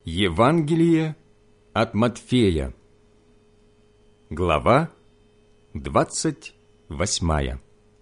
Евангелие от Матфея, глава 28.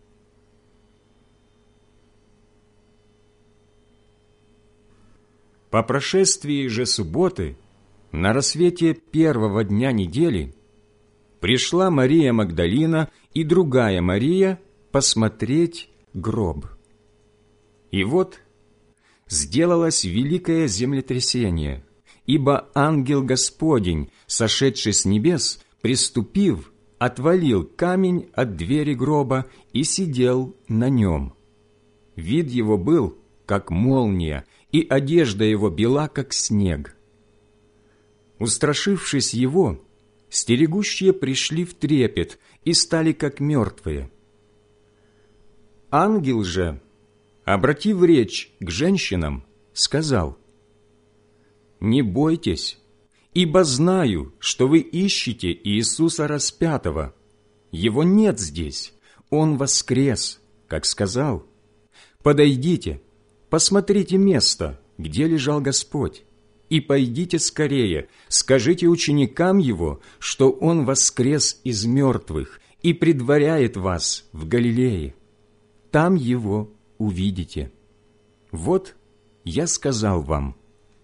По прошествии же субботы, на рассвете первого дня недели, пришла Мария Магдалина и другая Мария посмотреть гроб. И вот сделалось великое землетрясение, ибо ангел Господень, сошедший с небес, приступив, отвалил камень от двери гроба и сидел на нем. Вид его был, как молния, и одежда его бела, как снег. Устрашившись его, стерегущие пришли в трепет и стали как мертвые. Ангел же, обратив речь к женщинам, сказал: «Не бойтесь, ибо знаю, что вы ищете Иисуса распятого. Его нет здесь, Он воскрес, как сказал. Подойдите, посмотрите место, где лежал Господь, и пойдите скорее, скажите ученикам Его, что Он воскрес из мертвых и предваряет вас в Галилее. Там Его увидите. Вот я сказал вам».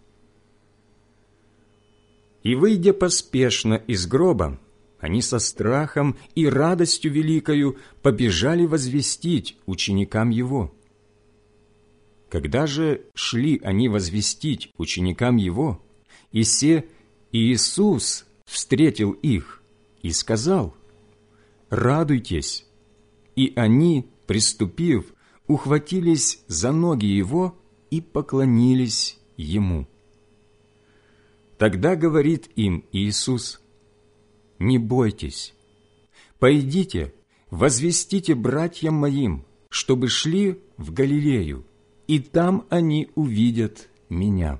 И, выйдя поспешно из гроба, они со страхом и радостью великою побежали возвестить ученикам Его. Когда же шли они возвестить ученикам Его, и се Иисус встретил их и сказал: «Радуйтесь!» И они, приступив, ухватились за ноги Его и поклонились Ему. Тогда говорит им Иисус: «Не бойтесь, пойдите, возвестите братьям моим, чтобы шли в Галилею, и там они увидят Меня».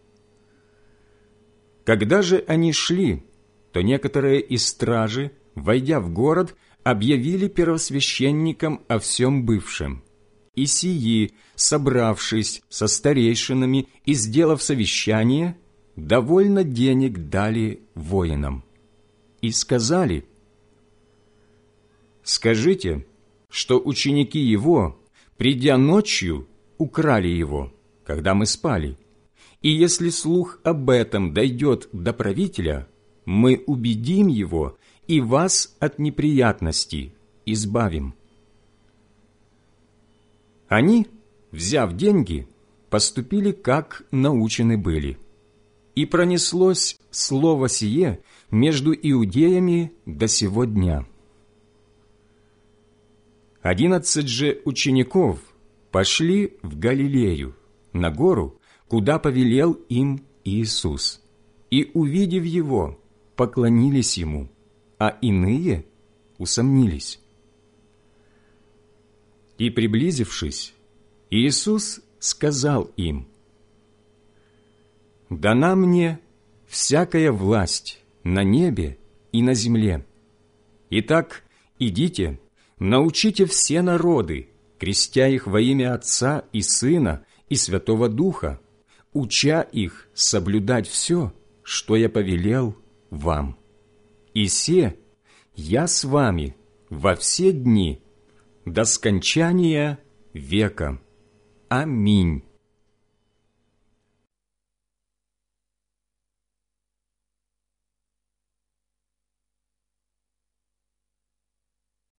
Когда же они шли, то некоторые из стражи, войдя в город, объявили первосвященникам о всем бывшем. И сии, собравшись со старейшинами и сделав совещание, довольно денег дали воинам. И сказали: «Скажите, что ученики Его, придя ночью, украли Его, когда мы спали, и если слух об этом дойдет до правителя, мы убедим его и вас от неприятностей избавим». Они, взяв деньги, поступили, как научены были. И пронеслось слово сие между иудеями до сего дня. 11 же учеников пошли в Галилею, на гору, куда повелел им Иисус, и, увидев Его, поклонились Ему, а иные усомнились. И, приблизившись, Иисус сказал им: «Дана мне всякая власть на небе и на земле. Итак, идите, научите все народы, крестя их во имя Отца и Сына и Святого Духа, уча их соблюдать все, что я повелел вам. И се я с вами во все дни до скончания века. Аминь».